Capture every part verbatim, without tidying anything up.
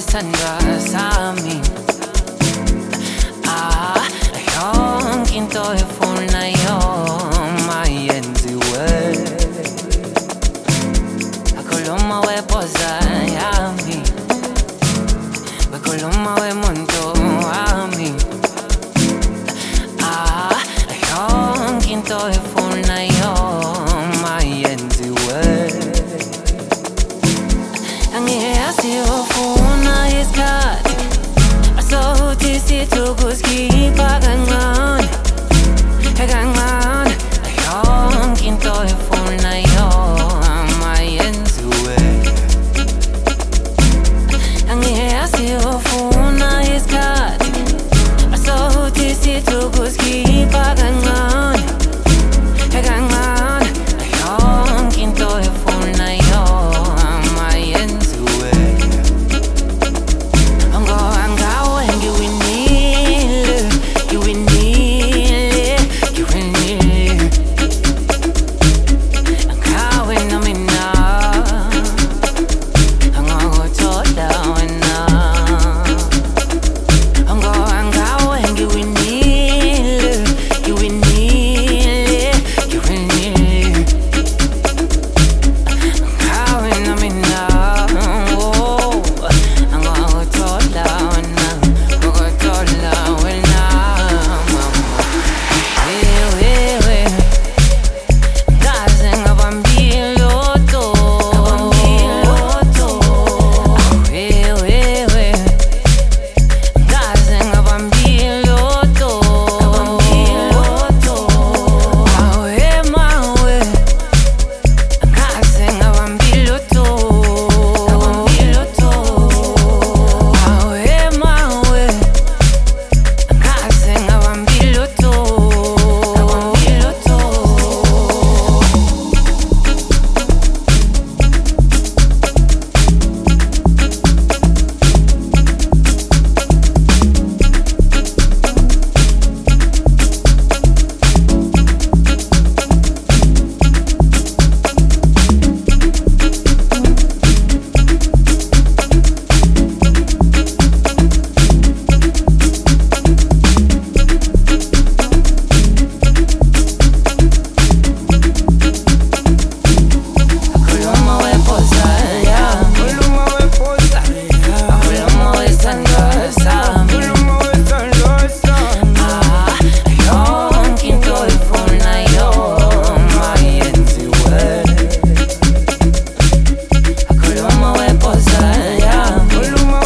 esithandwa sami. Ah, yonke into efunayo mayenziwe. Akhuluma wepoza yami, akhuluma wemuntu wami. Ah, yonke into efunayo mayenziwe. Angiyazi ufuna isikhathi, asokuthi sithukusikhipha kancane kancane. Yonke into efunayo mayenziwe. Angiyazi ufuna isikhathi, asokuthi sithukusikhipha kancane kancane. Yonke into efunayo mayenziwe. Ngoba ngawe ngiwinile, ngiwinile, ngiwinile. Ngawe nomina angakuthola wena. Ngoba ngawe ngiwinile, ngiwinile, ngiwinile. Ngawe nomina oh, angakuthola wena, angakuthola wena mama. Wewe wewe kaze ngabambiloto, ngabambiloto. Wewe wewe kaze ngabambiloto, ngabambiloto. Mawe mawe kaze ngabambiloto, ngabambiloto. Mawe mawe kaze ngabambiloto, ngabambiloto. Akhuluma wepoza yami, akhuluma wesithandwa sami. Ah, yonke into efunayo mayenziwe. Akhuluma wepoza yami, akhuluma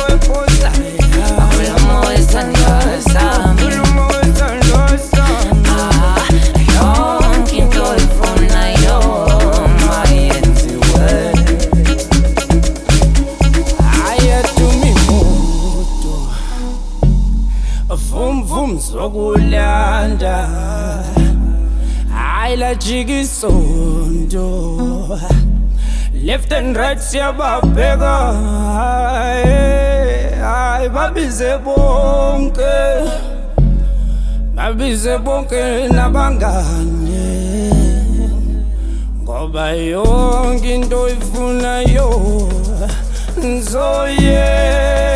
wesithandwa sami. Ah, yonke into efunayo mayenziwe. Ayatumi moto vum vum zokulanda, ayla jikisonto, left and right siyababheka. Ay babize bonke, babize bonke nabangane. Ngoba yonke into ifunayo ngizoyenza.